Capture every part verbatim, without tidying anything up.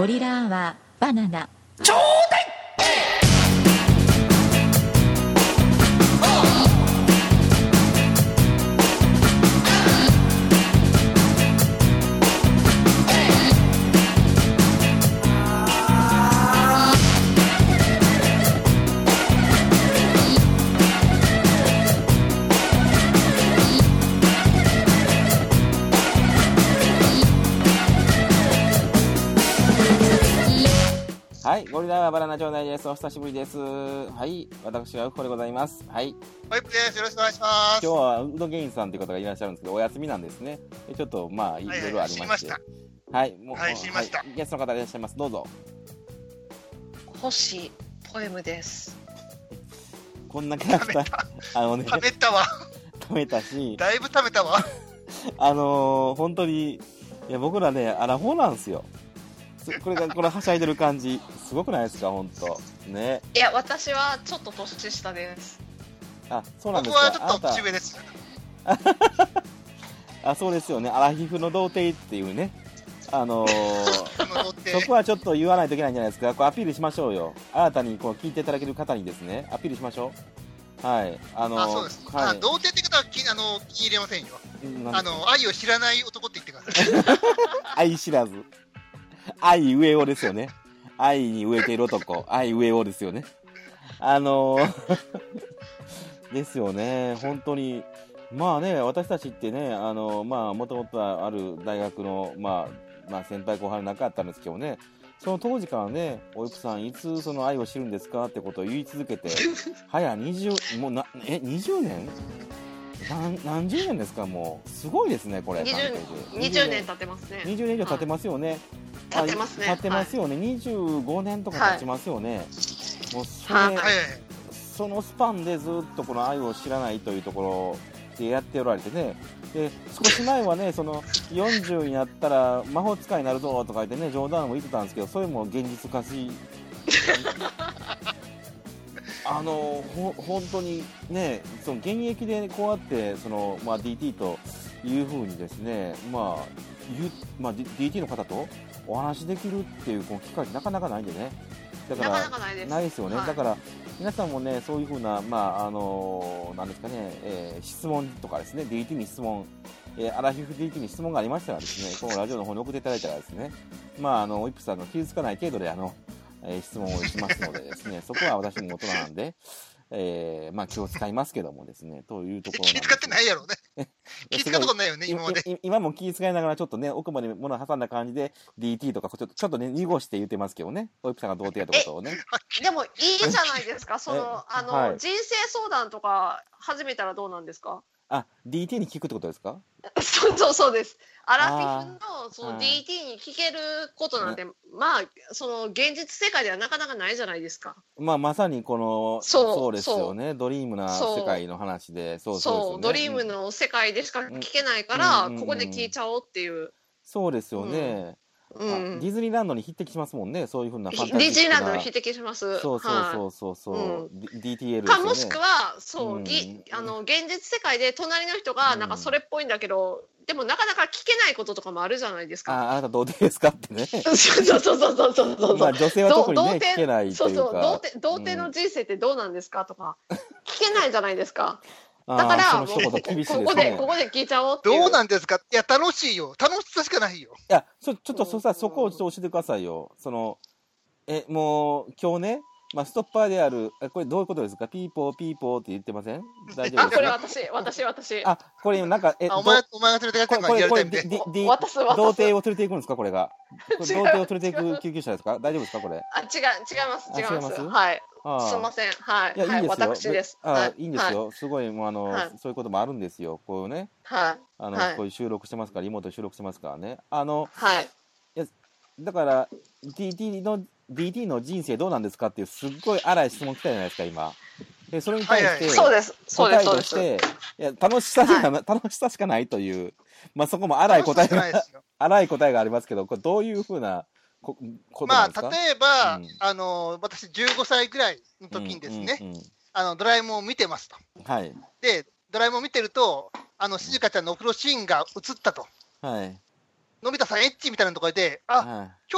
ゴリラアワーバナナちょうだい。 はい、ゴリラはバナナちょうだいです。お久しぶりです。はい、私はウッコでございます。はい。 ホイップです。よろしくお願いします。 今日はうど芸人さんという方がいらっしゃるんですけど、お休みなんですね。ちょっとまあいろいろありまして。はい、もう、 はい、知りました。 はい、ゲストの方いらっしゃいます。どうぞ。 星ポエムです。 こんなキャラクター、あのね、 食べたわ。 食べたし、 だいぶ食べたわ。 あのー、本当に、いや僕らね、アラフォーなんですよ。これがこれはしゃいでる感じすごくないですか本当ね。 いや私はちょっと年下です。 あ、そうなんですか。 僕はちょっと年上です。 あ、そうですよね。アラヒフの童貞っていうね。あのー、そこはちょっと言わないといけないんじゃないですか。こうアピールしましょうよ。新たにこう聞いていただける方にですね、アピールしましょう。はい。あのー、 あ、そうです。はい、あ、童貞って方はきあの気に入れませんよ。あの愛を知らない男って言ってください。 愛知らず。愛上をですよね。愛に飢えている男、愛上をですよね。あのー、ですよね。本当に。まあね、私たちってね、あのー、まあ、もともとある大学の、まあ、まあ、先輩後輩の仲だったんですけどね、その当時からね、おいぷさん、いつその愛を知るんですかってことを言い続けて、早にじゅう、もうな、え、にじゅうねん何, 何十年ですか。もうすごいですねこれ。 にじゅう, にじゅうねん経ってますね。 にじゅうねん以上経ってますよね。 経ってますね。 経ってますよね、はい、にじゅうごねんとか経ちますよね、はい、もうそれ、はい、そのスパンでずっとこの愛を知らないというところでやっておられてね。で少し前はねそのよんじゅうになったら魔法使いになるぞとか言ってね冗談も言ってたんですけど、それも現実化しあのほ本当にね、その現役でこうやってその、まあ、ディーティー というふうにですね、まあゆまあ、ディーティー の方とお話できるっていうこの機会ってなかなかないんでね。だからなかなかないです。 ないですよね、はい、だから皆さんもねそういうふうな、まああのなんですかね、えー、質問とかですね、 ディーティー に質問、えー、アラフィフ ディーティー に質問がありましたらですね、このラジオの方に送っていただいたらですね、まああのイップさんの傷つかない程度であのえー、質問をしますのでですね、そこは私も大人なんで、えー、まあ気を使いますけどもですね、というところなんです。 気使ってないやろうね。気使ったことないよね、今まで。 今も気使いながらちょっとね、奥まで物を挟んだ感じで ディーティー とかちょっとちょっとね濁して言ってますけどね、ホイップさんが童貞やってことをね。 でもいいじゃないですか。そのあの、はい、人生相談とか始めたらどうなんですか。 あ、ディーティー に聞くってことですか。 そうそうそうです。アラフィフのその ディーティー に聞けることなんて、まあその現実世界ではなかなかないじゃないですか。 まあまさにこのそう、そうですよね。ドリームな世界の話で、そうそうですよね。 そうドリームの世界でしか聞けないから、うん、ここで聞いちゃおうっていう。 そうですよね。うん、ディズニーランドに匹敵しますもんね、そういうふうなファンタジーな。 ディズニーランドに匹敵します。 そうそうそうそう、はい、うん、ディーティーエルですよね。かもしくはそう、うん、あの現実世界で隣の人がなんかそれっぽいんだけど、うん、でもなかなか聞けないこととかもあるじゃないですか。 あ、あなた童貞ですかってね。 そうそうそうそうそうそう。 まあ女性は特にね聞けないというか。 そうそう、童貞童貞の人生ってどうなんですかとか聞けないじゃないですか。だからその一言厳しいですね。 ここでここで聞いちゃおうっていう。 どうなんですか。いや楽しいよ。楽しさしかないよ。 いやそちょっとそさそこをちょっと教えてくださいよ。そのえもう今日ね、まあストッパーであるこれどういうことですか。ピーポーピーポーって言ってません。大丈夫ですか。 あこれ私私私。 あこれなんかえお前お前が連れてやってるからリアルタイムで。 渡す渡す。 童貞を連れていくんですかこれが。童貞を連れていく救急車ですか。大丈夫ですかこれ。 あ違う違います違います。はい。すみません、はい、 いや、いいんですよ。 私です。 あ、いいんですよ。すごい、もう、あの、そういうこともあるんですよ。こうね。 はい。 あの、こういう収録してますから、リモート収録してますからね。あの。 はい。 いや、だから、ディーティー の、ディーティー の人生どうなんですかっていう、すっごい荒い質問来たじゃないですか、今。で、それに対して。 そうです。そうです。そうです。 いや、楽しさしか、楽しさしかないという。まあ、そこも荒い答えが。荒い答えがありますけど、これどういうふうな。 まあ例えば、うん、あの私じゅうごさいぐらいの時にですね、うんうんうん、あのドラえもんを見てますと、 はい、 でドラえもんを見てるとあのしずかちゃんのお風呂シーンが映ったと、 はい、 のび太さんエッチみたいなところであ、はい、今日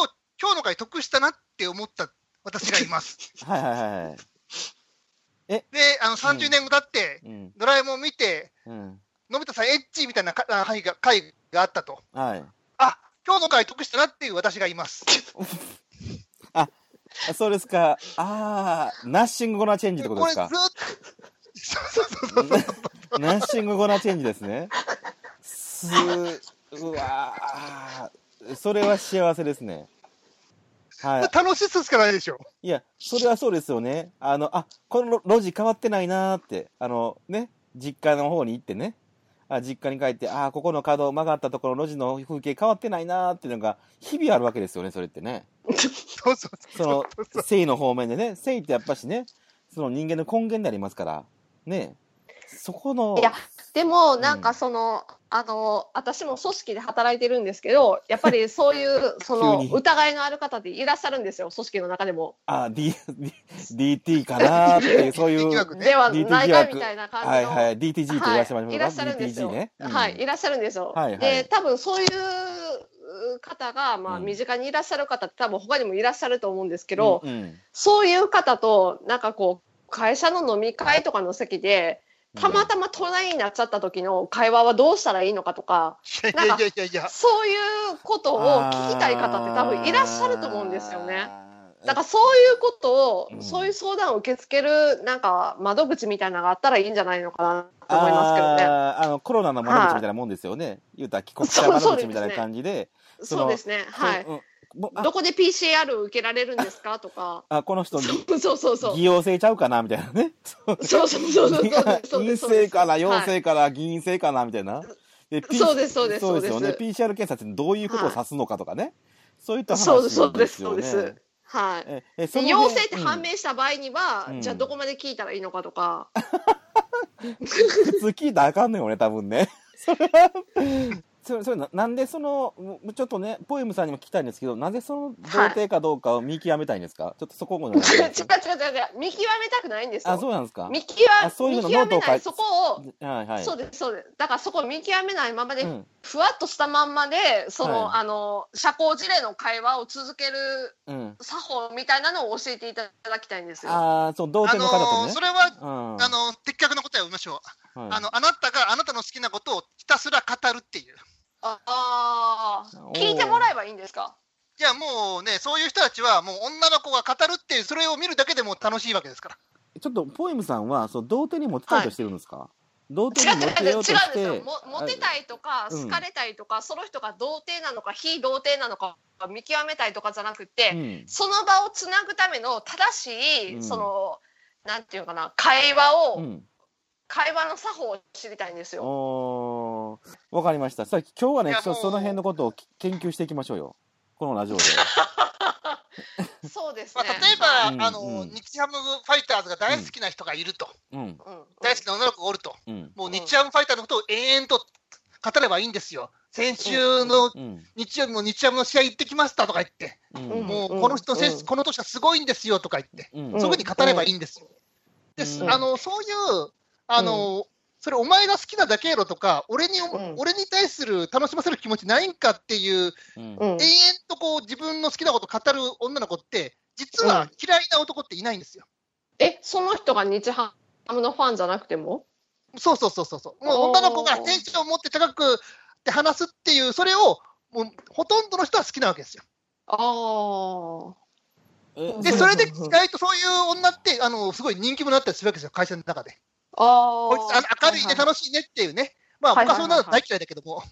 今日の回得したなって思った私がいます。 はいはいはい。 えで、あの、さんじゅうねんご経って、うん、ドラえもん見て、うん、のび太さんエッチみたいな回が、回があったと。 はい。 あ、今日の回得したなっていう私がいます。 あ、そうですか。ああ、ナッシングゴナチェンジってことですか。これずっと、そうそうそうそうそう。ナッシングゴナチェンジですね。すうわー、それは幸せですね。 はい。楽しさしかないでしょ。 いや、それはそうですよね。あの、あ、この路地変わってないなーって、あのね、実家の方に行ってね、あ実家に帰って、あ、ここの角曲がったところ、路地の風景変わってないなーっていうのが、日々あるわけですよね、それってね。 そうそうそう。その、性の方面でね、性ってやっぱしね、その人間の根源でありますから、ね。そこの。 いや、でも、なんかその、うん、あの、私も組織で働いてるんですけど、やっぱりそういう、その、疑いのある方っていらっしゃるんですよ、組織の中でも。 あ、D、ディーティー かなーっていう、そういう。 ではないかみたいな感じの。 はいはい、ディーティージー って言わせてもらいますか、はい、 いらっしゃるんですよ。 ねうん、 はい、いらっしゃるんですよ。はいはい、で、多分そういう方が、まあ、身近にいらっしゃる方って多分他にもいらっしゃると思うんですけど、うんうん、そういう方と、なんかこう、会社の飲み会とかの席で、たまたま隣になっちゃった時の会話はどうしたらいいのかとか、なんかそういうことを聞きたい方って多分いらっしゃると思うんですよね。だからそういうことを、うん、そういう相談を受け付けるなんか窓口みたいなのがあったらいいんじゃないのかなと思いますけどね。 ああのコロナの窓口みたいなもんですよね。はい、言うたら帰国者窓口みたいな感じで。 そうですね。はい。どこで ピーシーアール 受けられるんですかとか。 あ、この人、 そうそうそう。 偽陽性ちゃうかなみたいなね。 そうそうそうそう。 陰性かな、陽性かな、偽陰性かなみたいな。 で、そうです、そうです。 そうですよね。ピーシーアール 検査ってどういうことを指すのかとかね。そういった話ですよね。そうです、そうです。 はい。え、で陽性って判明した場合には、じゃあどこまで聞いたらいいのかとか。 普通聞いたらあかんのよね、多分ね。それは。それそれ な, なんでそのちょっとねポエムさんにも聞きたいんですけど、なぜその童貞かどうかを見極めたいんですか、はい、ちょっとそこも違う違う違う違う見極めたくないんですよ。 あ、そうなんですか。 見極めそういうの見極めないそこを、はいはい、そうですそうです。だからそこを見極めないままで、うん、ふわっとしたまんまでその、はい、あの社交辞令の会話を続ける作法みたいなのを教えていただきたいんですよ。 ああ、そう童貞の方とね。 あのー、それは、うん、あの的確な答えを言いましょう。はい、あのあなたがあなたの好きなことをひたすら語るっていう。 ああ、聞いてもらえばいいんですか。 いやもうね、そういう人たちはもう女の子が語るっていう、それを見るだけでも楽しいわけですから。 ちょっとポエムさんはそう童貞にモテたいとしてるんですか、はい、童貞にモテようとして。違うんですよ。 モテたいとか好かれたいとか、うん、その人が童貞なのか非童貞なのか見極めたいとかじゃなくて、うん、その場をつなぐための正しい、うん、そのなんていうかな会話を、うん会話の作法を知りたいんですよ。 おー、わかりました。さあ今日はね、その辺のことを研究していきましょうよ。このラジオで。 そうですね。 まあ、例えば、うん、あの、うん、日ハムファイターズが大好きな人がいると。うん、大好きな女の子がおると。うん、もう日ハムファイターのことを延々と語ればいいんですよ。先週の日曜日も日ハムの試合行ってきましたとか言って。うん、もうこの人、うん、この年はすごいんですよとか言って。うん、そういうふうに語ればいいんですよ。で、うん、あのそういうあの、うん、それお前が好きなだけやろとか、俺に、うん、俺に対する楽しませる気持ちないんかっていう、うん、延々とこう自分の好きなこと語る女の子って、実は嫌いな男っていないんですよ。 うん、え、その人が日ハムのファンじゃなくても？ そうそうそうそう。もう女の子がテンションを持って高くって話すっていう、それをもうほとんどの人は好きなわけですよ。 ああ。で、それで意外とそういう女って、あの、すごい人気者になったりするわけですよ、会社の中で。 あこいつ明るいね、楽しいねっていうね。まあ、僕はそんなの大嫌いだけども。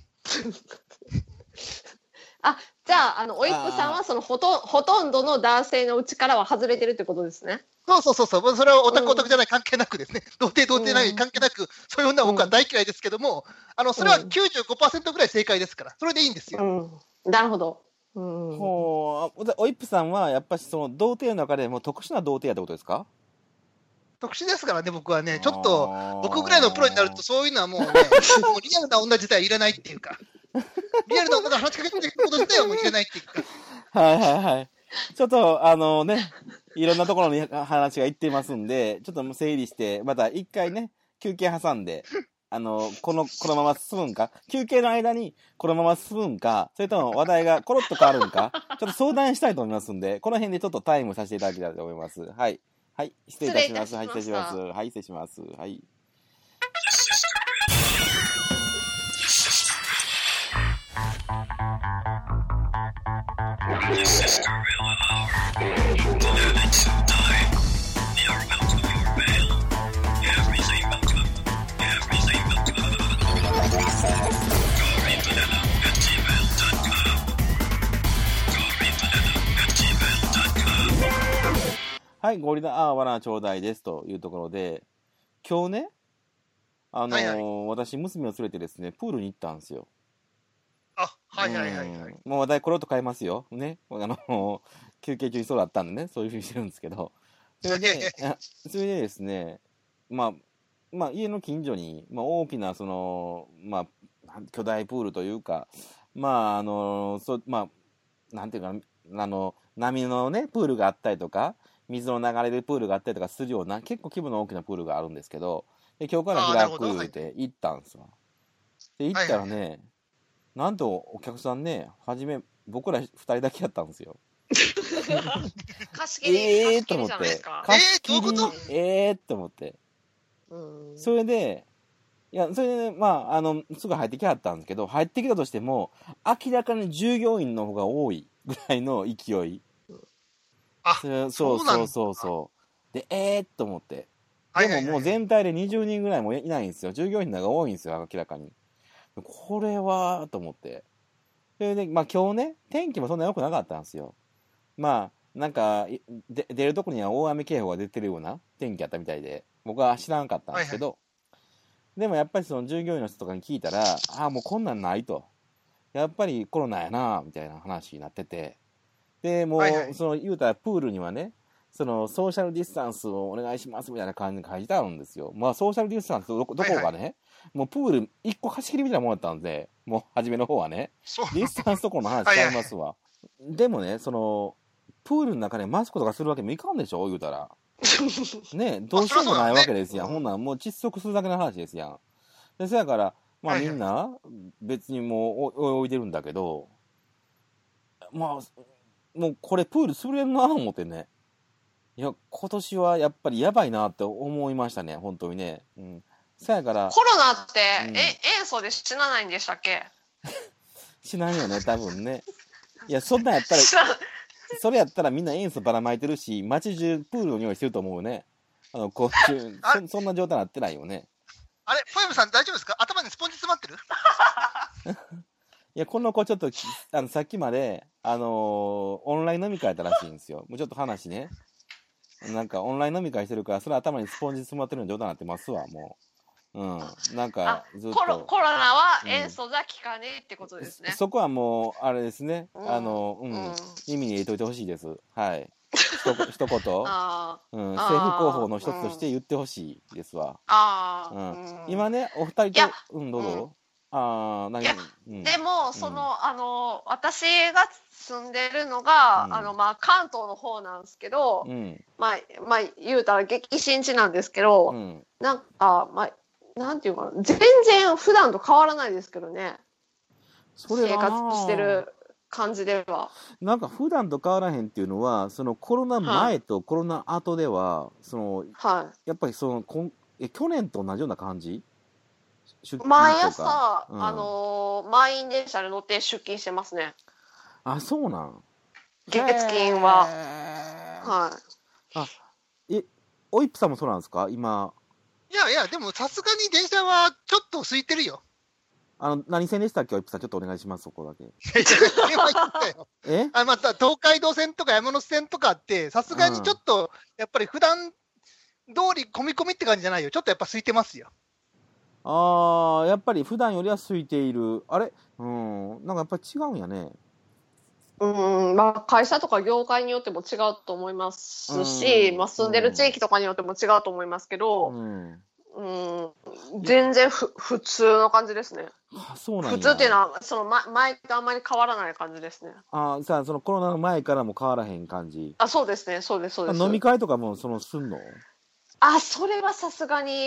あ、じゃあ、あの、おいっぷさんは、そのほと、ほとんどの男性のうちからは外れてるってことですね。 そうそうそうそう。それはオタクオタクじゃない関係なくですね。童貞童貞ない関係なく、そういう女は僕は大嫌いですけども、あの、それは きゅうじゅうごパーセント ぐらい正解ですから、それでいいんですよ。 うん、なるほど。 うん、ほう、おいっぷさんは、やっぱりその、童貞の中でも特殊な童貞やってことですか？ 特殊ですからね、僕はね、ちょっと、僕ぐらいのプロになると、そういうのはもうね、もうリアルな女自体いらないっていうか、リアルな女が話しかけてくること自体はもういらないっていうか。 はいはいはい。ちょっと、あのね、いろんなところに話がいっていますんで、ちょっと整理して、また一回ね、休憩挟んで、 あの、この、このまま進むんか、休憩の間にこのまま進むんか、それとも話題がコロッと変わるんか、ちょっと相談したいと思いますんで、この辺でちょっとタイムさせていただきたいと思います。はい。はい。失礼いたします。はい、失礼します。はい、失礼します。はい。はい、ゴリラアーバナちょうだいですというところで、今日ね、あのーはいはい、私、娘を連れてですね、プールに行ったんですよ。 あ、はいはいはいはい。 もう話題ころっと変えますよ。ね。あの、休憩中にそうだったんでね、そういうふうにしてるんですけど。それで、それでですね、まあ、まあ、家の近所に、まあ、大きな、その、まあ、巨大プールというか、まあ、あの、そまあ、なんていうか、あの、波のね、プールがあったりとか、水の流れるプールがあったりとかするような、結構規模の大きなプールがあるんですけど、で今日から開くで行ったんですわ。で、行ったらね、はいはい、なんとお客さんね、はじめ、僕らふたりだけやったんですよ。 貸し切り、えーと思って。 貸し切り、えーと思って。それで、いや、それで、まあ、あの、すぐ入ってきはったんですけど、入ってきたとしても、明らかに従業員の方が多いぐらいの勢い。 あ、 そうそうそうそうそう。で、えーっと思って。でももう全体でにじゅうにんぐらいもいないんですよ。従業員の方が多いんですよ、明らかに。これは、と思って。それで、まあ今日ね、天気もそんな良くなかったんですよ。まあ、なんか、で出るとこには大雨警報が出てるような天気やったみたいで、僕は知らんかったんですけど、はいはい、でもやっぱりその従業員の人とかに聞いたら、ああ、もうこんなんないと。やっぱりコロナやな、みたいな話になってて、で、もう、はいはい、その、言うたらプールにはね、その、ソーシャルディスタンスをお願いしますみたいな感じで書いてあるんですよ。まあ、ソーシャルディスタンスどこ、どこがね、はいはい、もうプールいっこ貸し切りみたいなもんだったんで、もう、初めの方はね、ディスタンスとこの話しちゃいますわ。はいはい、でもね、その、プールの中でマスクとかするわけもいかんでしょ言うたら。ね、どうしようもないわけですやん。ほんならもう窒息するだけの話ですやん。で、そやから、まあみんな、別にもう置いてるんだけど、まあ、もうこれプール潰れるなと思ってね。いや、今年はやっぱりやばいなって思いましたね、本当にね。うん。そやから。 コロナって、うん、え、塩素で死なないんでしたっけ？ 死なんよね、多分ね。いや、そんなんやったら、それやったらみんな塩素ばらまいてるし、街中プールの匂いしてると思うね。あの、こう、そ, そんな状態になってないよね。 あれ、ポエムさん大丈夫ですか？頭にスポンジ詰まってる？ いや、この子ちょっと、あの、さっきまで、あのー、オンライン飲み会やったらしいんですよ。もうちょっと話ね。なんか、オンライン飲み会してるから、それ頭にスポンジ詰まってるの状態になってますわ、もう。うん。なんか、ずっと。 コロ、コロナは塩素じゃ効かねえってことですね。 うん、そこはもう、あれですね。うん、あの、うん。うん、耳に入れといてほしいです。はい。ひと一言、あうん、政府広報の一つとして言ってほしいですわ。あうん、今ね、お二人と、うん、どうぞ。あ何いや、うん、でもその、うん、あの私が住んでるのが、うん、あのまあ関東の方なんですけど、うん、まあまあ言うたら激震地なんですけど、うん、なんかまあなんていうかな全然普段と変わらないですけどね。それ生活してる感じでは。 なんか普段と変わらへんっていうのは、そのコロナ前とコロナ後では、はい、その、はい、やっぱりそのこんえ去年と同じような感じ？ 毎朝、うん、あのー、満員電車に乗って出勤してますね。 あ、そうなん。 月金は。はい。 あ、え、おいっぷさんもそうなんですか今。 いやいや、でもさすがに電車はちょっと空いてるよ。 あの、何線でしたっけおいっぷさん、ちょっとお願いします、そこだけ。 えあまた、東海道線とか山手線とかって、さすがにちょっと、やっぱり普段通り込み込みって感じじゃないよ。ちょっとやっぱ空いてますよ。 ああ、やっぱり普段よりは空いている。あれうん。なんかやっぱり違うんやね。 うん、まあ会社とか業界によっても違うと思いますし、まあ住んでる地域とかによっても違うと思いますけど、うん、うん全然ふ普通の感じですね。 あ、そうなんや。 普通っていうのは、その前、前とあんまり変わらない感じですね。 ああ、さあ、そのコロナの前からも変わらへん感じ。 あ、そうですね、そうです、そうです。 飲み会とかもそのすんの？ あ、それはさすがに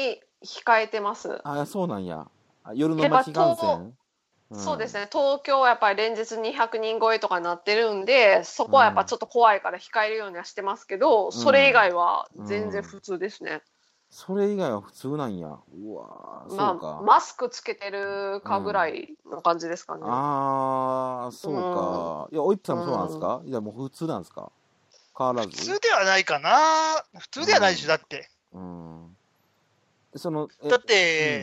控えてます。 あ、そうなんや。夜の街観戦、 うん、そうですね。東京はやっぱり連日にひゃくにん超えとかになってるんで、そこはやっぱちょっと怖いから控えるようにはしてますけど、うん、それ以外は全然普通ですね。うんうん、 それ以外は普通なんや。うわ、そうか。 まあ、マスクつけてるかぐらいの感じですかね。うん、 ああ、そうか。いや、おいっぷさんもそうなんですか？いや、もう普通なんですか？変わらず。 普通ではないかな。普通ではないでしょ、だって。うん。 そのだって、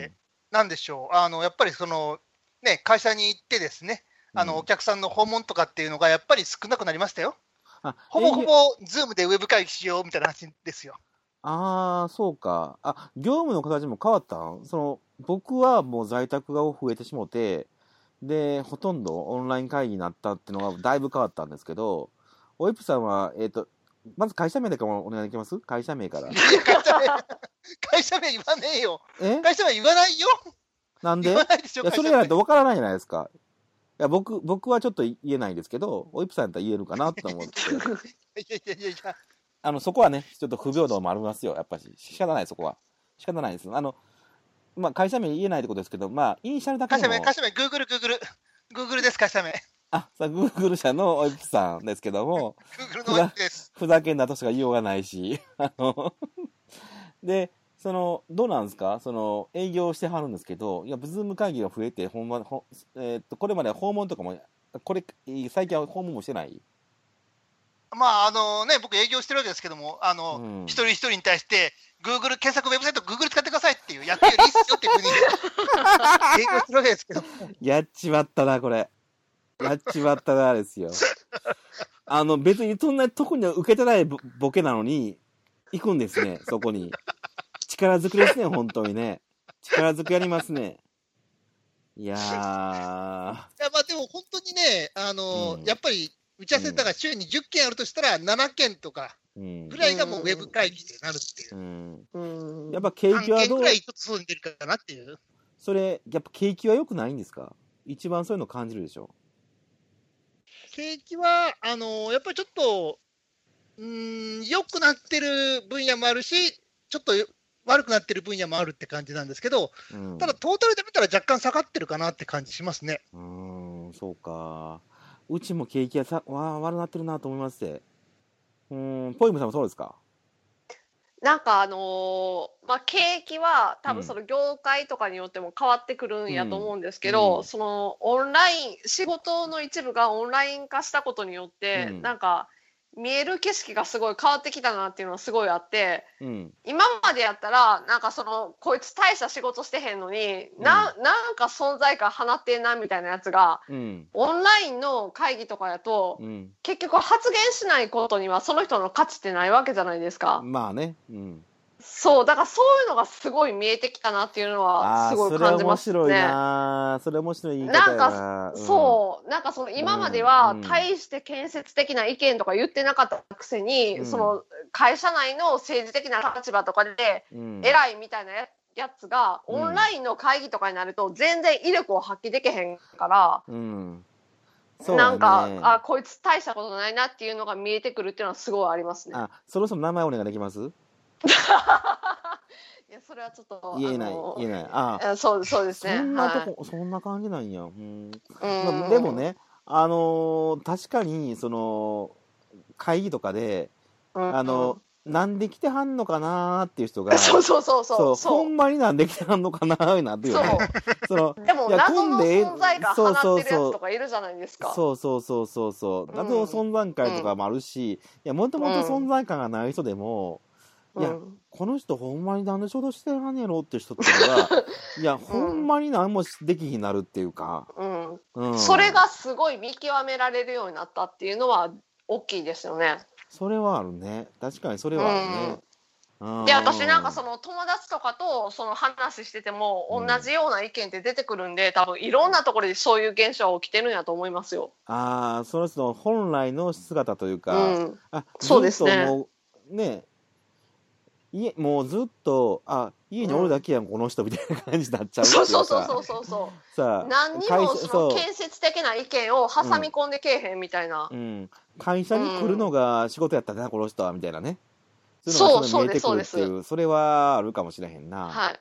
うん、なんでしょう。あの、やっぱりその、ね、会社に行ってですね、あの、お客さんの訪問とかっていうのがやっぱり少なくなりましたよ。あ、ほぼほぼ、ズームでウェブ会議しようみたいな話ですよ。 ああ、そうか。あ、業務の形も変わったん？その、僕はもう在宅が増えてしもて、で、ほとんどオンライン会議になったっていうのがだいぶ変わったんですけど、おいぷさんは、えっと、まず会社名でかもお願いできます？会社名から。会社名、会社名言わねえよ。え？会社名言わないよ。 なんで？言わないでしょ。いや、それじゃないと分からないじゃないですか。いや、僕、僕はちょっと言えないんですけど、おいぷさんやったら言えるかなと思って。いやいやいやいや。あの、そこはね、ちょっと不平等もありますよ、やっぱし。仕方ない、そこは。仕方ないです。あの、まあ、会社名言えないってことですけど、まあ、イニシャルだけでも。 会社名、会社名、グーグル、グーグル。グーグルです、会社名。 あ、さあ、グーグル社のおいぷさんですけども、 グーグルのおいぷです。 ふざけんなとしか言いようがないし、あの、で、その、どうなんですか？その、営業してはるんですけど、いや、ズーム会議が増えて、ほんま、ほえー、っと、これまで訪問とかも、これ、最近は訪問もしてない？ まあ、あのね、僕営業してるわけですけども、あの、うん、一人一人に対して、Google 検索ウェブサイト Google 使ってくださいっていう、やってよりいいっすよっていうふうに営業してるわけですけど。 やっちまったな、これ。やっちまったな、ですよ。あの、別にそんなとこに受けてないボケなのに、行くんですね、そこに。力ずくですね、本当にね。力ずくやりますね。いやー。いや、 まあでも本当にね、あのーうん、やっぱり、打ち合わせだから週にじゅっけんあるとしたらななけんとかぐらいがもうウェブ会議でなるっていう。 うんうん、やっぱ景気はどう？さんけんぐらいちょっとそうに出るかなっていう。 それ、やっぱ景気は良くないんですか？一番そういうの感じるでしょ？ 景気は、あのー、やっぱりちょっと、うーん、良くなってる分野もあるし、ちょっと悪くなってる分野もあるって感じなんですけど、うん、ただトータルで見たら若干下がってるかなって感じしますね。 うーん、そうか。うちも景気がさわ悪なってるなと思いまして。うーん、ポイムさんもそうですか？ なんかあのー、まあ、景気は多分その業界とかによっても変わってくるんやと思うんですけど、うんうん、そのオンライン、仕事の一部がオンライン化したことによって、うん、なんか見える景色がすごい変わってきたなっていうのはすごいあって、うん、今までやったらなんかそのこいつ大した仕事してへんのに、うん、な, なんか存在感放ってんなみたいなやつが、うん、オンラインの会議とかやと、うん、結局発言しないことにはその人の価値ってないわけじゃないですか。 まあね、うん、 そうだからそういうのがすごい見えてきたなっていうのはすごい感じますね。 それ面白いな。それ面白い言い方やな。 なんか、うん、そうなんかその今までは大して建設的な意見とか言ってなかったくせに、うん、その会社内の政治的な立場とかで偉いみたいなややつが、うん、オンラインの会議とかになると全然威力を発揮できへんから、うんそうね、なんかあこいつ大したことないなっていうのが見えてくるっていうのはすごいありますね。 あ、そろそろ名前お願いできます？ いやそれはちょっと言えない言えない。ああそうそうですね。 そんなとこ、はい、そんな感じなんや。うん。まあ、でもね、あのー、確かにその会議とかで、うん、あのなんで来てはんのかなーっていう人が、 そうそうそうそうそうほんまになんで来てはんのかなーなっていうね。 そのでも謎の存在感放ってるやつとかいるじゃないですか。 そうそうそうそうそう。謎の存在感とかもあるし、いやもともと存在感がない人でも。いや、うん、この人ほんまに何で仕事してはんねやろって人っていうのがいや、うん、ほんまに何もできひんなるっていうか、 うんうん、それがすごい見極められるようになったっていうのは大きいですよね。 それはあるね。確かにそれはあるね。 うん、で私なんかその友達とかとその話してても同じような意見って出てくるんで、うん、多分いろんなところでそういう現象が起きてるんやと思いますよ。 ああ、その人の本来の姿というか、うん、 あそうですね。 もうね家もうずっとあ家におるだけやん、うん、この人みたいな感じになっちゃうっていうか。 そうそうそうそうそうさあ何にもその建設的な意見を挟み込んでけえへんみたいな、 うんうん、会社に来るのが仕事やったな、うん、この人はみたいなね。 そうそうですそうです。 それはあるかもしれへんな。 はい。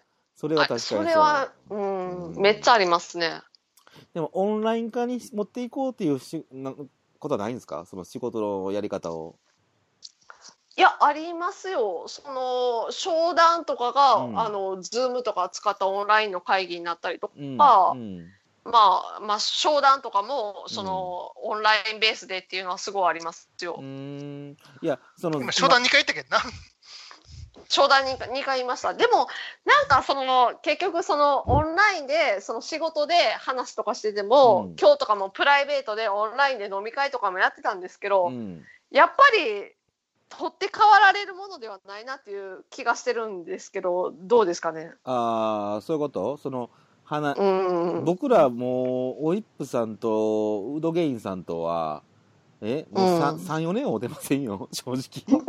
それは確かにそう。 それは、うん、うん、めっちゃありますね。 でも、オンライン化に持っていこうっていうしなことはないんですか？その仕事のやり方を。 いや、ありますよ。その、商談とかが、うん、あの、ズームとか使ったオンラインの会議になったりとか、うんうん、まあ、まあ、商談とかも、その、うん、オンラインベースでっていうのはすごいありますよ。 うーん。いや、その、 今、商談にかい言ったけどな。 商談にかい言いました。でも、なんかその、結局その、オンラインで、その仕事で話とかしてても、うん、今日とかもプライベートでオンラインで飲み会とかもやってたんですけど、うん、やっぱり、取って代わられるものではないなっていう気がしてるんですけど、どうですかね。 ああ、そういうこと？その、花、うん、僕らもう、オイップさんと、ウドゲインさんとは、えもう 3,、うん、さん、よねん会うてませんよ、正直。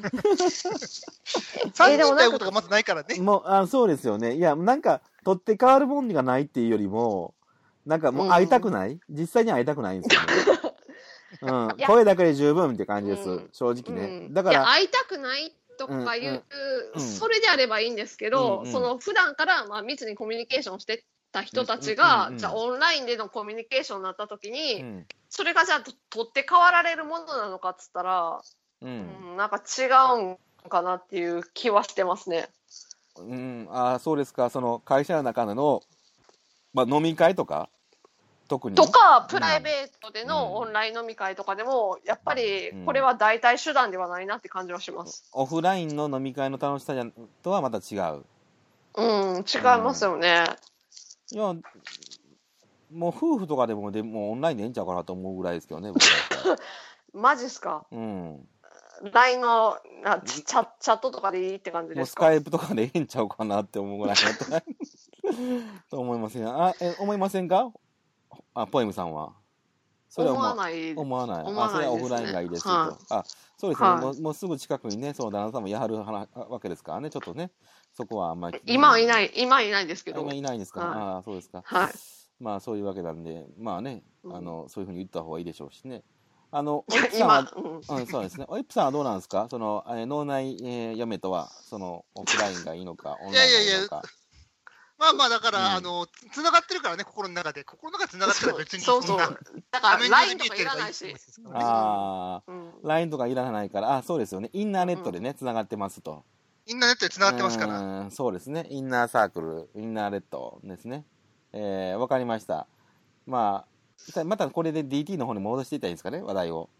さんにんということがまずないからね。 もう、あ、そうですよね。いや、なんか、取って代わるもんがないっていうよりも、なんかもう会いたくない、うん、実際に会いたくないんですよね。うん、声だけで十分って感じです、うん、正直ね、うん、だからいや会いたくないとかいう、うんうん、それであればいいんですけど、うんうん、その普段からまあ密にコミュニケーションしてた人たちが、うんうんうん、じゃあオンラインでのコミュニケーションになった時に、うん、それがじゃあ取って代わられるものなのかっつったら、うんうん、なんか違うんかなっていう気はしてますね。 うん、あ、そうですか。その会社の中での、まあ、飲み会とか特にとかプライベートでのオンライン飲み会とかでも、うん、やっぱりこれは代替手段ではないなって感じはします、 うん、オフラインの飲み会の楽しさとはまた違う。 うん、違いますよね、 うん、いやもう夫婦とかでもでもオンラインでいいんちゃうかなと思うぐらいですけどね。 マジっすか。 うん。 ライン のなチャ、チャットとかでいいって感じですか。 もうスカイプとかでいいんちゃうかなって思うぐらいだと思いますね。あ、え、思いませんか？あ、ポエムさんは。 それは思わない。 思わない。思わない。あ、それはオフラインがいいですと。はい、あ、そうですね、はい、もう。もうすぐ近くにね、その旦那さんもやはるわけですからね、ちょっとね、そこはあんまり。 今はいない、今はいないですけど。 今いないんですか。はい、ああ、そうですか。 はい。 まあそういうわけなんで、まあね、あの、うん、そういうふうに言った方がいいでしょうしね。あの、おいっぷさんは、うん、うん、そうですね。おいっぷさんはどうなんですか？その、えー、脳内、えー、嫁とは、その、オフラインがいいのか、オンラインがいいのか。いやいやいや、 まあまあ、だから、うん、あの、つながってるからね、心の中で。心の中でつながってるから別に。 そうそう。だから、ライン とかいらないし。 ああ、うん、ライン とかいらないから、あ、そうですよね。インナーネットでね、つながってますと。 インナーネットでつながってますから。 うん、そうですね。インナーサークル、インナーネットですね。えー、わかりました。まあ、またこれで ディーティー の方に戻していったらいいんですかね、話題を。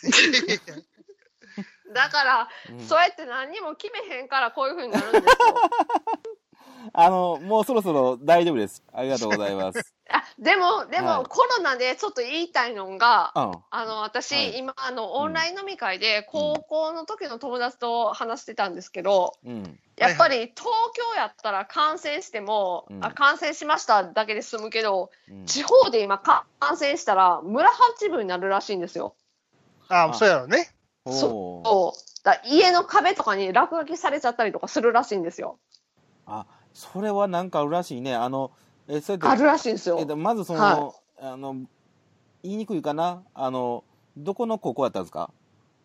だから、うん、そうやって何にも決めへんからこういう風になるんですよ。 あの、もうそろそろ大丈夫です。ありがとうございます。 あ、でも、でも、はい、コロナでちょっと言いたいのが、うん、あの、私、はい、今、あの、オンライン飲み会で、高校の時の友達と話してたんですけど、うん、やっぱり東京やったら感染しても、うん、あ、感染しましただけで済むけど、うん、地方で今感染したら、村八分になるらしいんですよ。 ああ、そうやろね。 そう。だ家の壁とかに落書きされちゃったりとかするらしいんですよ。 あ、それはなんかあるらしいね。あの、え、それあるらしいんですよ。 え、まずその、はい、あの、言いにくいかな。あの、どこの高校やったんですか？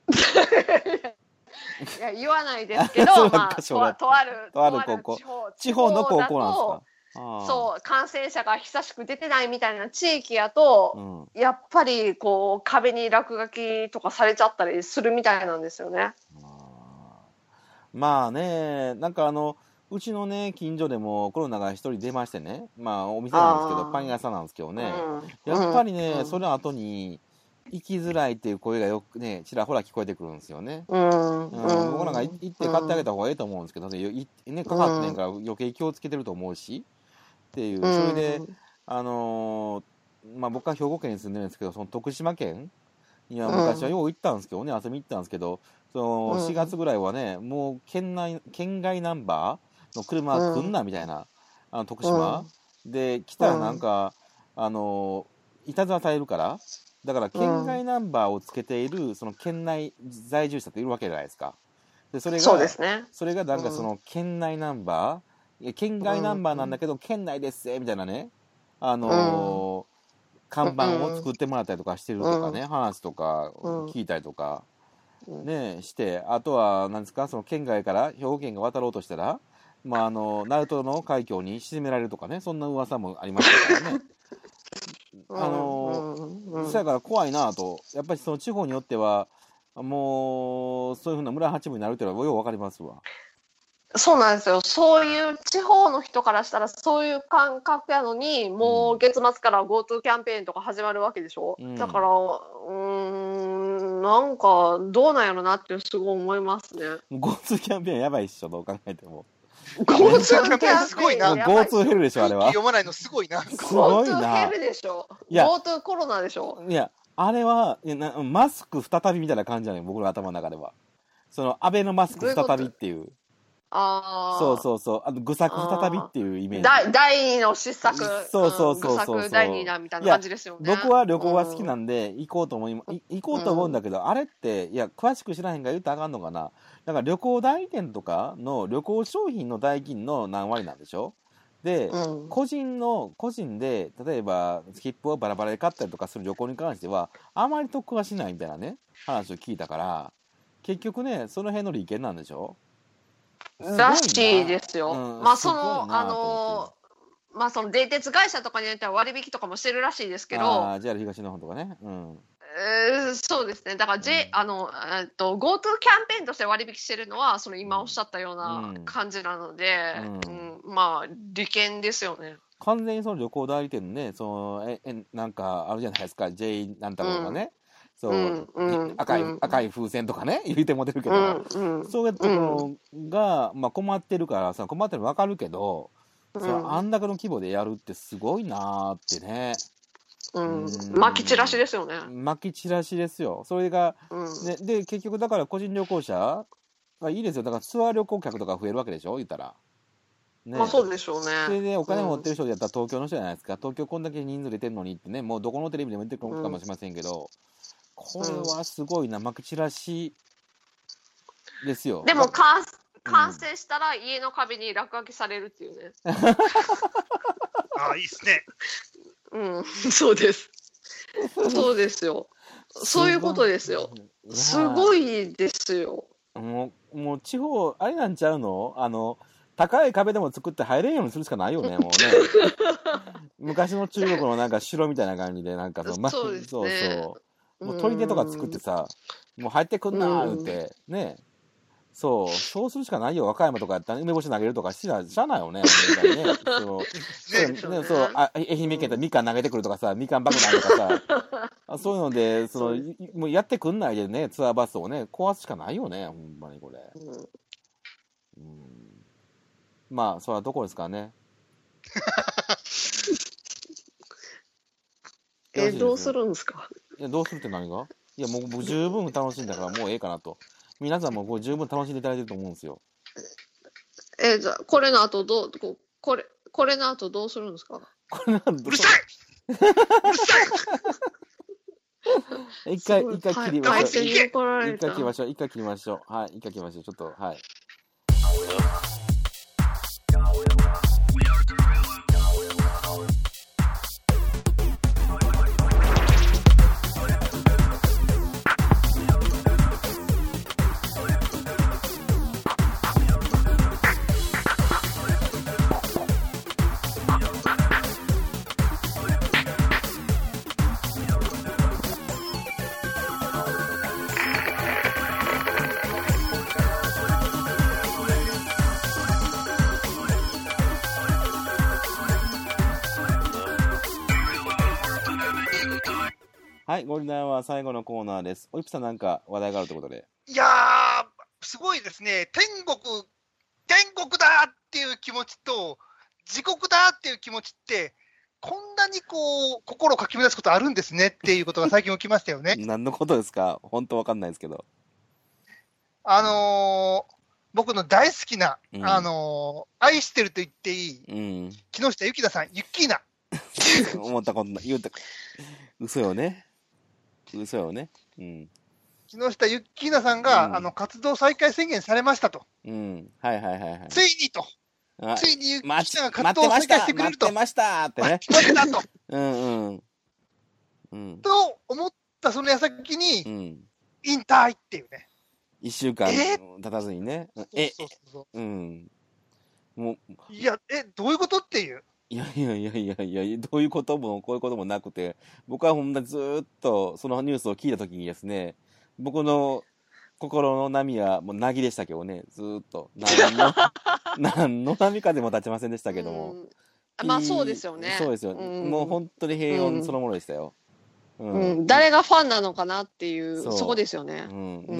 いや、言わないですけど、まあ、とある、 とある高校。地方の高校なんですか？ そう、感染者が久しく出てないみたいな地域やと、うん、やっぱりこう壁に落書きとかされちゃったりするみたいなんですよね。 あ、まあね、なんかあのうちのね近所でもコロナが一人出ましてね、まあお店なんですけどパン屋さんなんですけどね、うん、やっぱりね、うん、その後に行きづらいっていう声がよくねちらほら聞こえてくるんですよね。うん、うん、僕なんか行って買ってあげた方がいいと思うんですけどね、ねかかってんから余計気をつけてると思うし。っていう、それで、あのー、まあ、僕は兵庫県に住んでるんですけど、その徳島県には昔はよう行ったんですけどね、遊びに行ったんですけど、そのしがつぐらいはね、もう県内、県外ナンバーの車が来んなみたいな、あの徳島で来たらなんか、あのー、いたずらされるから、だから県外ナンバーをつけているその県内在住者っているわけじゃないですか。で、それが、 そうですね。 それがなんかその県内ナンバー、県外ナンバーなんだけど、うん、県内ですみたいなね、あのーうん、看板を作ってもらったりとかしてるとかね、うん、話とか聞いたりとか、うん、ねして、あとは何ですか、その県外から兵庫県が渡ろうとしたら、 まあ、あの、ナルトの海峡に沈められるとかね、そんな噂もありましたからね。あの、そやから怖いなと、やっぱりその地方によっては、もう、そういうふうな村八分になるっていうのはようわかりますわ。 そうなんですよ。そういう地方の人からしたらそういう感覚やのに、もう月末から GoTo キャンペーンとか始まるわけでしょ、うん、だからうーんなんかどうなんやろなってすごい思いますね。 GoTo キャンペーンやばいっしょ、どう考えても。 GoTo キャンペーンすごいな。 GoTo ヘルでしょ、あれは。 読まないのすごいな。 すごいな。 GoTo ヘルでしょ。GoTo コロナでしょ。 いや、あれは、いやなマスク再びみたいな感じじゃない、僕の頭の中では。その、安倍のマスク再びっていう。ういうあそうそうそう。あの、愚策再びっていうイメージ。 第第二の失策。 そうそうそうそう。愚策第二弾みたいな感じですよね。 僕は旅行が好きなんで、行こうと思い、うん、行こうと思うんだけど、うん、あれって、いや、詳しく知らへんから言ったらあかんのかな。だから旅行代理店とかの旅行商品の代金の何割なんでしょで、うん、個人の、個人で、例えば、切符をバラバラで買ったりとかする旅行に関しては、あまり得はしないみたいなね、話を聞いたから、結局ね、その辺の利権なんでしょらしいですよ。うん、まあそのあのまあその電鉄会社とかによっては割引とかもしてるらしいですけど、 ああ、ジェイアール 東日本とかね。うん。 えー、そうですね。だから J、うん、あのえっと GoTo キャンペーンとして割引してるのはその今おっしゃったような感じなので、うんうん、まあ利権ですよね。 完全にその旅行代理店のね、そのええなんかあるじゃないですか、J なんたらとかね。うんそう、うんうん、赤い、うん、赤い風船とかね言うても出るけど、うんうん、そういうところが、まあ、困ってるからさ困ってるの分かるけど、うん、そのあんだけの規模でやるってすごいなーってね、 うん、巻き散らしですよね。 巻き散らしですよ。それが、うんね、で結局だから個人旅行者がいいですよ。だからツアー旅行客とか増えるわけでしょ言ったら。 ね、まあそうでしょうね。 それでお金持ってる人でやったら東京の人じゃないですか、うん、東京こんだけ人数出てるのにってね、もうどこのテレビでも言ってくるかもしれませんけど、うんこれはすごいな、巻き散らしですよ。 でも完成したら家の壁に落書きされるっていうね。 ああ、いいですね。 うん、そうです。そうですよ。そういうことですよ。すごいですよ。 もう、もう地方、あれなんちゃうの？あの、高い壁でも作って入れんようにするしかないよね、もうね。昔の中国のなんか城みたいな感じで、なんかその、 そうですね。 そうそう。もう砦とか作ってさ、もう入ってくんなーって、ね、そう、そうするしかないよ。和歌山とかやったら梅干し投げるとかしな、しゃあないよね。ねそう、ね、そう、あ、愛媛県でみかん投げてくるとかさ、みかん爆弾とかさ、そういうので、その、もうやってくんないでね、ツアーバスをね、壊すしかないよね、ほんまにこれ。うん、まあ、それはどこですかね。 え、どうするんですか？ いや、どうするって何が？いや、もう十分楽しんだからもうええかなと。皆さんもこう十分楽しんでいただいてると思うんですよ。 え、じゃあ、これの後どう、ここれ、これの後どうするんですか？ これの後うるさいうるさい一回、一回切りましょう。 一回切りましょう。一回切りましょう。はい、一回切りましょう。ちょっと、はい。はい、ゴリラは最後のコーナーです。おいぷさんなんか話題があるということで。 いやー、すごいですね。天国、天国だっていう気持ちと、地獄だっていう気持ちって、こんなにこう、心をかき乱すことあるんですねっていうことが最近起きましたよね。 何のことですか？本当わかんないですけど。 あのー、僕の大好きな、うん、あのー、愛してると言っていい、うん、木下ゆきなさん、ユッキーナ。 思ったことない。言うた。嘘よね。嘘よね。うん。 木下ゆっきーなさんが、うん、あの活動再開宣言されましたと。 うん。はいはいはいはい。 ついにと。ついにゆっきーなが活動を再開してくれると。 待ってましたってね。 待ってましたと。 うんうん。うん。 と思ったその矢先に、うん、引退っていうね。 一週間経たずにね。え、 そうそうそううん。 もう。 いや、え、どういうことっていう。 いやいやいやいやいや、どういうこともこういうこともなくて、僕はほんまにずーっとそのニュースを聞いたときにですね、僕の心の波はもうなぎでしたけどね、ずーっと。何の、何の波かでも立ちませんでしたけども。 まあそうですよね。 そうですよ。もう本当に平穏そのものでしたよ。 うんうん、誰がファンなのかなっていう、そ, そこですよね。 うん、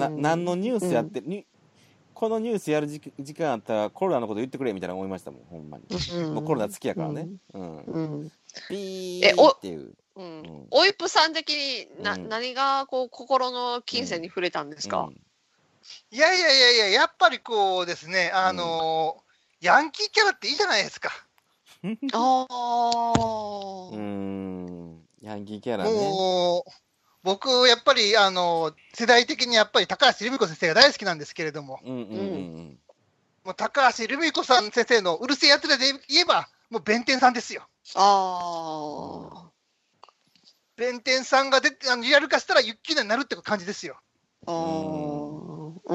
な何のニュースやって、うん、このニュースやる時間あったらコロナのこと言ってくれみたいな思いましたもん、ほんまに。うん、もうコロナ好きやからね。うんうん、ピーっていう。 うんうん、おいっぷさん的にな、うん、何がこう心の金銭に触れたんですか、うんうん、 いやいやいやいや、やっぱりこうですね、あのー、ヤンキーキャラっていいじゃないですか。 ああ。うん。ヤンキーキャラね。 もう、僕、やっぱり、あの、世代的にやっぱり高橋留美子先生が大好きなんですけれども、うんうんうん、もう高橋留美子さん先生のうるせえやつらで言えば、もう弁天さんですよ。 ああ。 弁天さんが出て、あのリアル化したらユッキーナになるって感じですよ。 ああ。うん。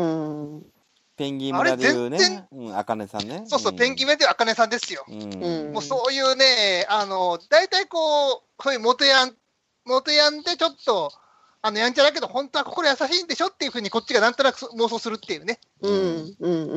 ペンギン村でいうね、あかねさんね。 そうそう、うん、ペンギン村でいうあかねさんですよ。うん、もうそういうね、あの、大体こう、こういう元ヤン、元ヤンでちょっと、あの、やんちゃだけど、本当は心優しいんでしょっていうふうに、こっちがなんとなく妄想するっていうね。 うん、うん、うん、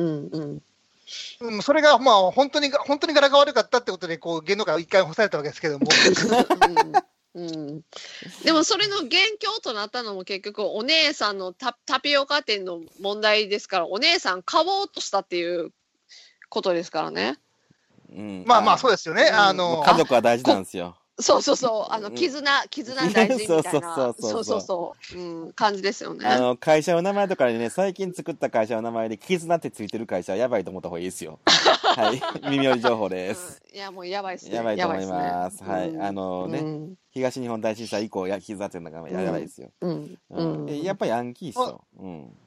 うん。それが、まあ、本当に、本当に柄が悪かったってことで、こう、芸能界を一回干されたわけですけども。 うん、でもそれの元凶となったのも結局お姉さんの タ, タピオカ店の問題ですから、お姉さん買おうとしたっていうことですからね。 うん、まあまあそうですよね。うん、あの家族は大事なんですよ。 そうそうそう、あの絆、絆大事みたいな、そうそうそうそう、うん、感じですよね。 あの会社の名前とかにね、最近作った会社の名前で絆ってついてる会社はやばいと思った方がいいですよ。はい、耳寄り情報です。 うん、いやもうやばいですね。 やばいと思います。はい、ね、はい、あのね、うん、東日本大震災以降や絆っていうのがやばいですよ。うん、うんうん、やっぱりヤンキーっすよ。うん、うん。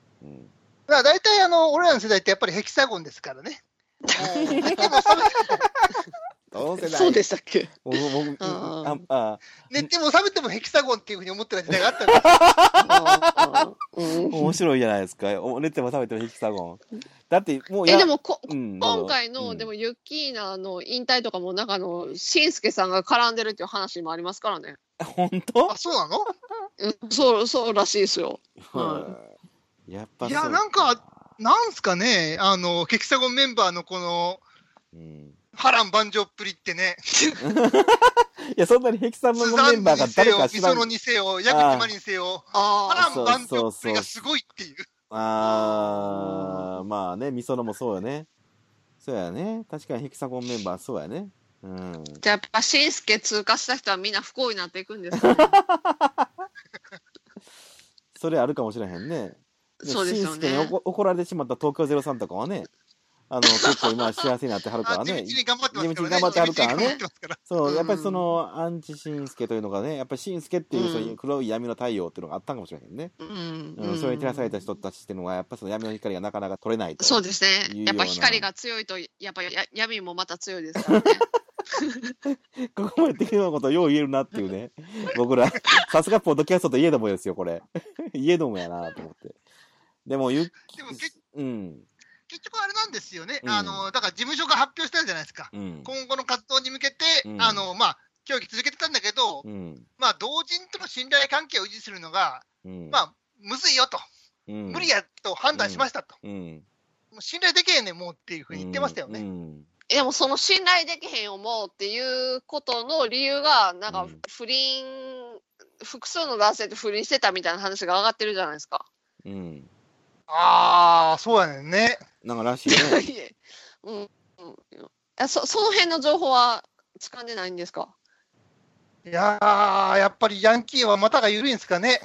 だから大体あの俺らの世代ってやっぱりヘキサゴンですからね。 そうでしたっけ。 寝ても覚めてもヘキサゴンっていうふうに思ってた時代があったんですよ。面白いじゃないですか。寝ても覚めてもヘキサゴン。だってもうえでもこ、うん、今回の、うん、でもユッキーナの引退とかも中のしんすけさんが絡んでるっていう話もありますからね。 本当？ あ、そうなの？ うん、そうそうらしいですよ。はい。やっぱいやなんかなんすかね、あのヘキサゴンメンバーのこの。うん波乱万丈っぷりってね。 いや、そんなにヘキサゴンメンバーが誰か知らん。 みそのにせよ、矢口真理にせよ、波乱万丈っぷりがすごいっていう。 あー、まあね、みそのもそうよね。そうやね。確かにヘキサゴンメンバーそうやね。うん。 じゃあやっぱ、しんすけ通過した人はみんな不幸になっていくんですかね。 それあるかもしれへんね。 そうですよね。しんすけに怒られてしまった東京ゼロさんとかはね。あの、結構今幸せになってはるからね。 地道に頑張ってますからね。 地道に頑張ってはるからね。そう、やっぱりその、アンチしんすけというのがね、やっぱりしんすけっていう、そういう黒い闇の太陽っていうのがあったかもしれへんね。うん。うん、それに照らされた人たちっていうのは、やっぱりその闇の光がなかなか取れないと。 そうですね。やっぱ光が強いと、やっぱり闇もまた強いですからね。 ここまで的なことをよう言えるなっていうね。僕ら、さすがポッドキャストといえどもですよ、これ。いえどもやなと思って。でも、ゆっうん。 結局あれなんですよね、うん、あのだから事務所が発表したじゃないですか、うん、今後の活動に向けて、うん、あのまあ、協議続けてたんだけど、うん、まあ、同人との信頼関係を維持するのが、うん、まあ、むずいよと、うん、無理やと判断しましたと、うん、もう信頼できへんねん、もうっていうふうに言ってましたよね。うんうん、 でも、その信頼できへんをもうっていうことの理由が、なんか不倫、うん、複数の男性と不倫してたみたいな話が上がってるじゃないですか。 うんああ、そうやねんね。 なんからしいね。 うん、うん。そ、その辺の情報は掴んでないんですか？ いやー、やっぱりヤンキーは股が緩いんですかね。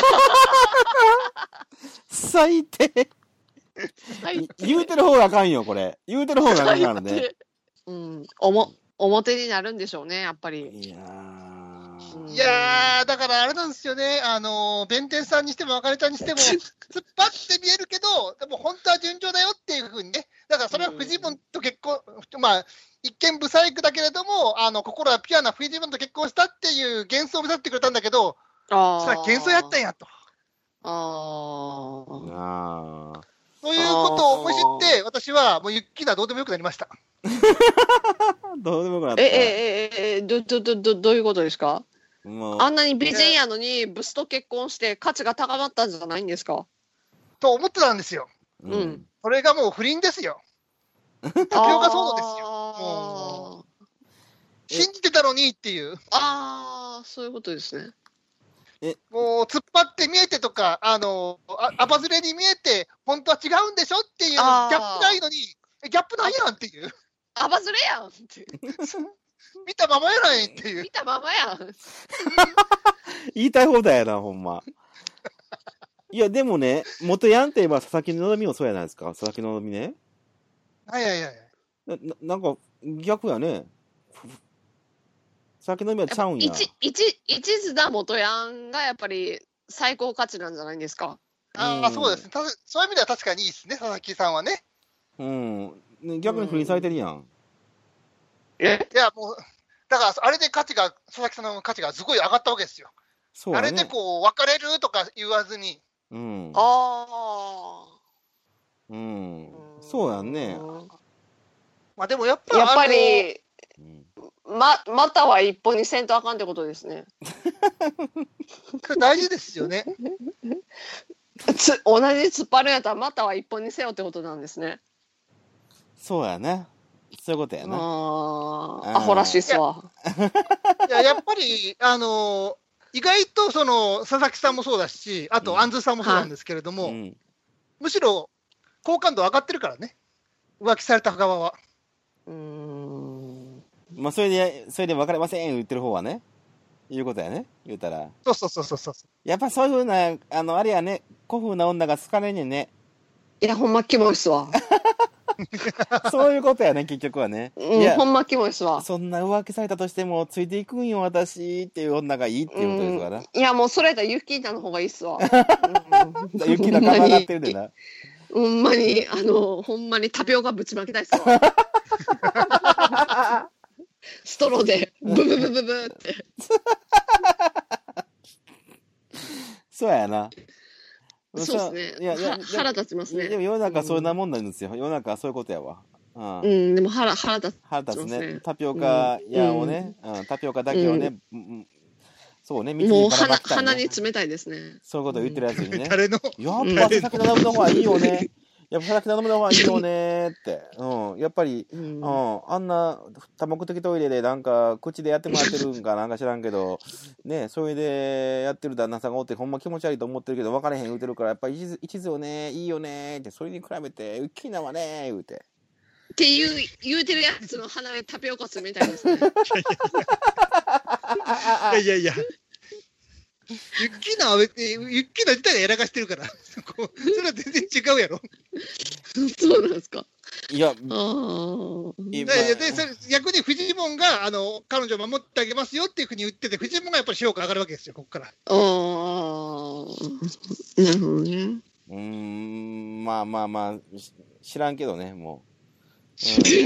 最低。言うてる方があかんよ、これ。言うてる方があかんからね。 うん。おも、表になるんでしょうね、やっぱり。 いやー。 いやー、だからあれなんですよね、あのー、弁天さんにしても、あかねちゃんにしても、突っ張って見えるけど、でも本当は順調だよっていうふうにね、だからそれはフジモンと結婚、まあ、一見ブサイクだけれども、あの心はピュアなフジモンと結婚したっていう幻想を目指ってくれたんだけど、あそれは幻想やったんやと。 ああ。 そういうことを思い知って、私はもうユッキーナどうでもよくなりました。 どうでもよくなった。 え、え、え、え、ど、ど、ど、ど、どういうことですか？もうあんなに美人やのに、ブスと結婚して価値が高まったんじゃないんですか？ と思ってたんですよ。 うん。 それがもう不倫ですよ。タピオカ騒動ですよ。もう信じてたのにっていう。 ああ、そういうことですね。 えもう突っ張って見えてとか、あのあアバズレに見えて、本当は違うんでしょっていうギャップないのに、ギャップないやんっていう。 アバズレやんって。 見たままやないっていう。 見たままやん。 言いたい放題やな、ほんま。いや、でもね、元ヤンって言えば佐々木希もそうやないですか、佐々木希ね。 はいはいはい。 な, なんか逆やね。佐々木希はちゃうんや。 一、一、一途な元ヤンがやっぱり最高価値なんじゃないですか。 ああ、そうですね。たそういう意味では確かにいいですね、佐々木さんはね。 うん。逆に不倫されてるやん。 えいや、もう、だから、あれで価値が、佐々木さんの価値がすごい上がったわけですよ。そうね、あれでこう、別れるとか言わずに。 うん。 ああ。 うん。そうやんね。 まあでもやっぱやっぱり、ま、または一歩にせんとあかんってことですね。 大事ですよね。 つ同じ突っ張るんやったらまたは一本にせよってことなんですね。 そうやね。そういうことやな。 ああ、アホらしいっすわ。 いや、やっぱり、あのー、意外とその佐々木さんもそうだし、あと、アンズさんもそうなんですけれども、うん、むしろ好感度上がってるからね、浮気された側は。 うーん。 まあ、それで、それで別れません言ってる方はね、いうことやね、言うたら。 そうそうそうそうそう。 やっぱそういうふうな、あの、あれやね、古風な女が好かれんねんね。 いや、ほんまキモいっすわ。 そういうことやね、結局はね。 うん、いやほんまキモいっすわ。 そんな浮気されたとしても、ついていくんよ、私っていう女がいいっていうことですから。 いや、もうそれやったらユッキーナの方がいいっすわ。 ユッキーナ顔上がってるでな。 ほんまに、あの、ほんまにタピオカぶちまけたいっすわ。ストローで、ブブブブブって。 そうやな。 そうですね。いやいや腹立ちますね。 でも世の中そんなもんなんですよ。世の中はそういうことやわ。 うん、うん、でも腹腹立つ、ね。 腹立つね。タピオカ屋をね、うんうん、タピオカだけをね、うん、そうね、 もう鼻鼻に冷たいですね。 そういうことを言ってるやつにね。 誰のやっぱ佐々木希の方がいいよね。やっぱ佐々木希の方がいいよねって。うん。やっぱり、うん、うん、あんな多目的トイレでなんか口でやってもらってるんかなんか知らんけど、ね、それでやってる旦那さんがおってほんま気持ち悪いと思ってるけど分からへん言うてるから、やっぱり一途、一途よね、いいよねって、それに比べて、ウッキーナはね、言うて。 っていう、言うてるやつの鼻でタピオカスみたいですね。 いやいやいや。ユッキーナはユッキーナ自体がやらかしてるから、それは全然違うやろ。 そうなんですか。 いや、あででそれ逆にフジモンがあの彼女を守ってあげますよっていうふうに言ってて、フジモンがやっぱり評価上がるわけですよ、ここから。ああ、 なるほどね。 うーん、まあまあまあ、知らんけどね、もう。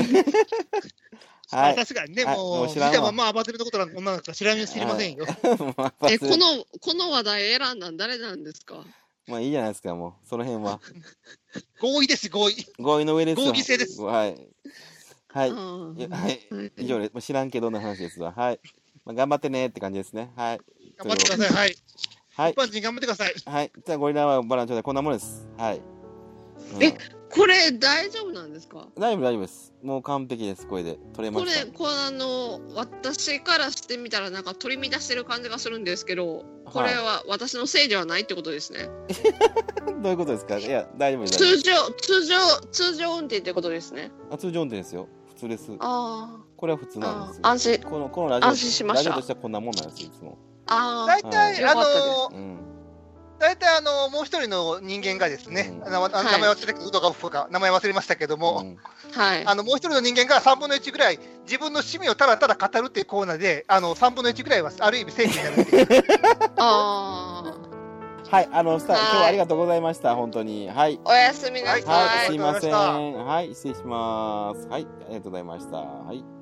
はい、確かにね、もう、見たままアバズレのことなんか女なんか知らん知りませんよ。 え、この、この話題選んだん誰なんですか？ まあいいじゃないですか、もう、その辺は。 合意です、合意。 合意の上ですよ。 合議制です。 はい。はい。はい。以上で、知らんけどの話ですわ。はい。まあ、頑張ってねって感じですね。はい。 頑張ってください。はい。はい。一般人頑張ってください。 はい。じゃあ、ゴリラはバランチョでこんなものです。はい。 うん、え、これ大丈夫なんですか？ 大丈夫、大丈夫です。もう完璧です。これで取れました。 これ、これあの、私からしてみたらなんか取り乱してる感じがするんですけど、これは私のせいではないってことですね。 どういうことですか？いや、大丈夫です。 通常、通常、通常運転ってことですね。 あ、通常運転ですよ。普通です。 ああ。 これは普通なんですよ。 安心。 この、このラジオ、 安心しました。 ラジオとしてはこんなもんなんですよ、いつも。 ああ。 大体、あのー、 うん大体あのもう一人の人間がですね、うん、名前忘れたけど、ウドガフか名前忘れましたけども、うん、 はい、 あのもう一人の人間がさんぶんのいちぐらい自分の趣味をただただ語るっていうコーナーで、あのさんぶんのいちぐらいはある意味正義になるっていう。 あはい、あのスター今日はありがとうございました、本当に。はい。 おやすみなさい。 はい、すいません。はい、失礼します。はい、ありがとうございました。はい。